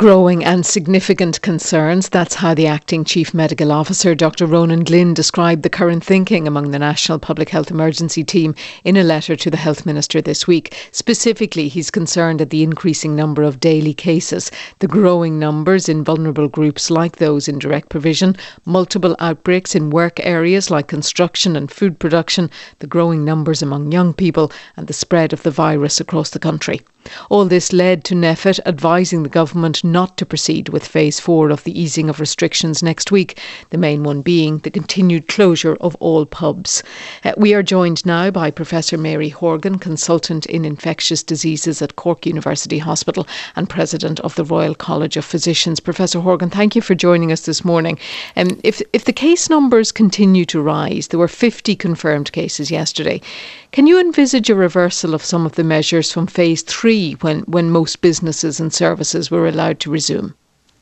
Growing and significant concerns. That's how the Acting Chief Medical Officer, Dr. Ronan Glynn, described the current thinking among the National Public Health Emergency Team in a letter to the Health Minister this week. Specifically, he's concerned at the increasing number of daily cases, the growing numbers in vulnerable groups like those in direct provision, multiple outbreaks in work areas like construction and food production, the growing numbers among young people, and the spread of the virus across the country. All this led to NPHET advising the government not to proceed with phase 4 of the easing of restrictions next week, the main one being the continued closure of all pubs. We are joined now by Professor Mary Horgan, consultant in infectious diseases at Cork University Hospital and president of the Royal College of Physicians. Professor Horgan, thank you for joining us this morning. If the case numbers continue to rise, there were 50 confirmed cases yesterday. Can you envisage a reversal of some of the measures from phase 3 when most businesses and services were allowed to resume?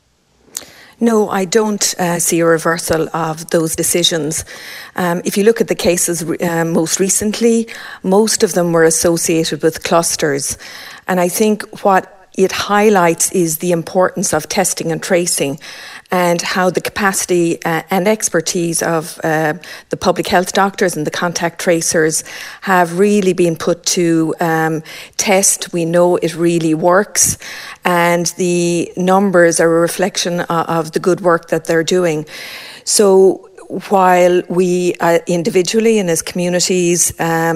No, I don't see a reversal of those decisions. If you look at the cases most recently, most of them were associated with clusters. And I think what it highlights is the importance of testing and tracing and how the capacity and expertise of the public health doctors and the contact tracers have really been put to test. We know it really works, and the numbers are a reflection of the good work that they're doing. So while we individually and as communities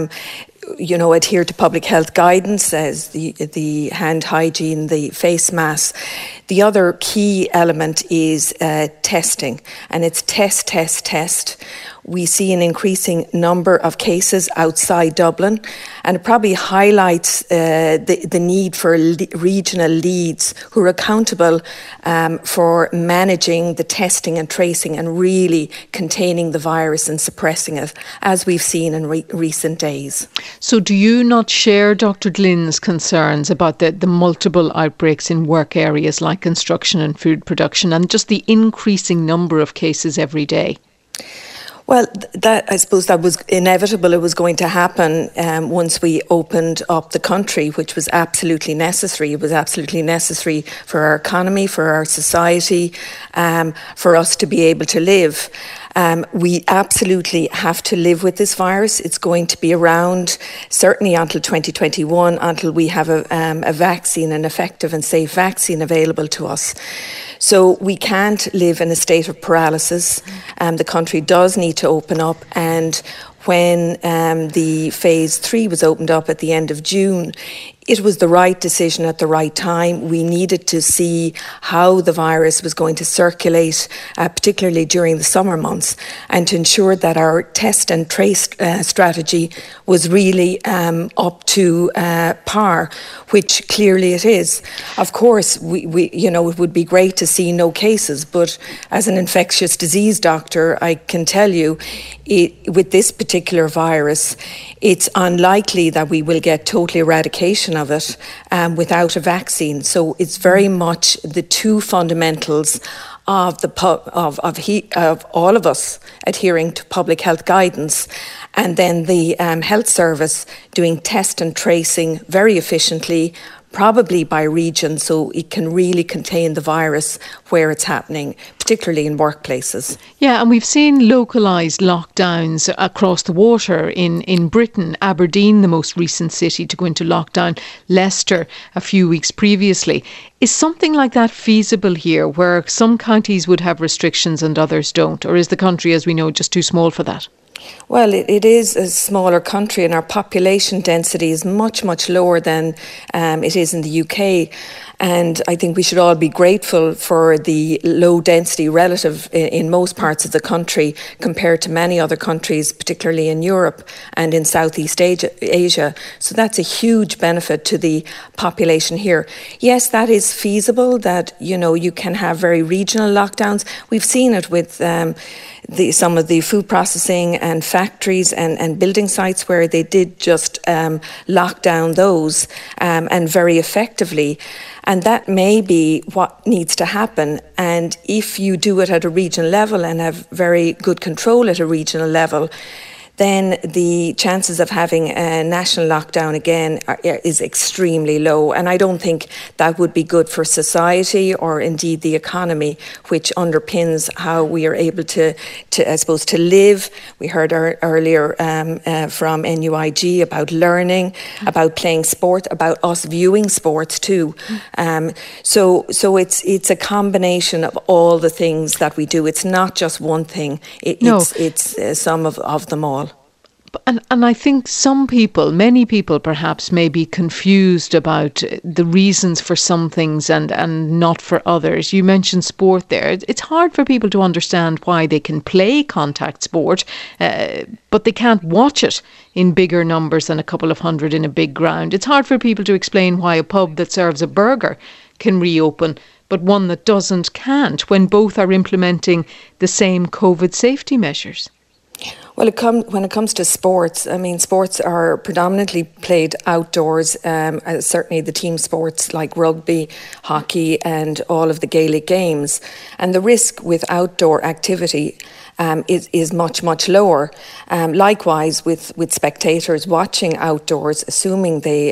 adhere to public health guidance as the hand hygiene, the face masks. The other key element is testing, and it's test. We see an increasing number of cases outside Dublin, and it probably highlights the need for regional leads who are accountable for managing the testing and tracing and really containing the virus and suppressing it, as we've seen in recent days. So do you not share Dr. Glynn's concerns about the multiple outbreaks in work areas like construction and food production and just the increasing number of cases every day? Well, I suppose that was inevitable. It was going to happen once we opened up the country, which was absolutely necessary. It was absolutely necessary for our economy, for our society, for us to be able to live. We absolutely have to live with this virus. It's going to be around certainly until 2021, until we have a vaccine, an effective and safe vaccine available to us. So we can't live in a state of paralysis. The country does need to open up, and when the phase 3 was opened up at the end of June, it was the right decision at the right time. We needed to see how the virus was going to circulate, particularly during the summer months, and to ensure that our test and trace strategy was really up to par, which clearly it is. Of course, we it would be great to see no cases, but as an infectious disease doctor, I can tell you, with this particular virus, it's unlikely that we will get total eradication of it without a vaccine. So it's very much the two fundamentals of all of us adhering to public health guidance, and then the health service doing test and tracing very efficiently, probably by region, so it can really contain the virus where it's happening, particularly in workplaces. Yeah, and we've seen localised lockdowns across the water in Britain. Aberdeen, the most recent city to go into lockdown, Leicester a few weeks previously. Is something like that feasible here, where some counties would have restrictions and others don't? Or is the country, as we know, just too small for that? Well, it is a smaller country, and our population density is much, much lower than it is in the UK. And I think we should all be grateful for the low density relative in most parts of the country compared to many other countries, particularly in Europe and in Southeast Asia. So that's a huge benefit to the population here. Yes, that is feasible, that, you can have very regional lockdowns. We've seen it with some of the food processing and factories and building sites where they did just lock down those and very effectively. And that may be what needs to happen. And if you do it at a regional level and have very good control at a regional level, then the chances of having a national lockdown again is extremely low. And I don't think that would be good for society or indeed the economy, which underpins how we are able to live. We heard earlier from NUIG about learning, about playing sport, about us viewing sports too. So it's a combination of all the things that we do. It's not just one thing. It's some of them all. And I think many people perhaps may be confused about the reasons for some things and not for others. You mentioned sport there. It's hard for people to understand why they can play contact sport, but they can't watch it in bigger numbers than a couple of hundred in a big ground. It's hard for people to explain why a pub that serves a burger can reopen, but one that doesn't can't, when both are implementing the same COVID safety measures. Well, when it comes to sports, I mean, sports are predominantly played outdoors. Certainly the team sports like rugby, hockey and all of the Gaelic games. And the risk with outdoor activity is much, much lower. Likewise, with spectators watching outdoors, assuming they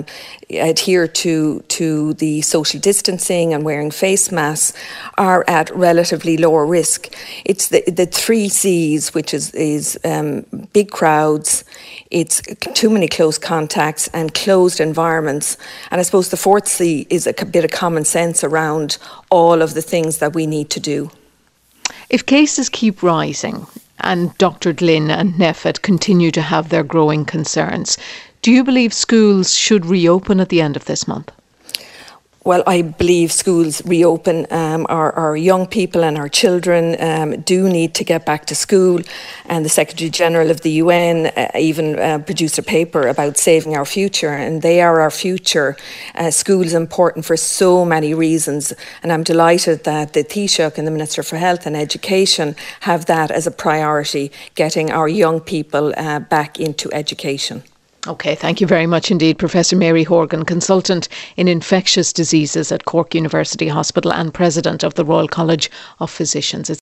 adhere to the social distancing and wearing face masks, are at relatively lower risk. It's the 3 C's, which is big crowds, it's too many close contacts and closed environments. And I suppose the 4th C is a bit of common sense around all of the things that we need to do. If cases keep rising and Dr. Glynn and NPHET continue to have their growing concerns, do you believe schools should reopen at the end of this month? Well, I believe schools reopen. Our young people and our children do need to get back to school. And the Secretary General of the UN even produced a paper about saving our future. And they are our future. School is important for so many reasons. And I'm delighted that the Taoiseach and the Minister for Health and Education have that as a priority, getting our young people back into education. OK, thank you very much indeed, Professor Mary Horgan, consultant in infectious diseases at Cork University Hospital and President of the Royal College of Physicians.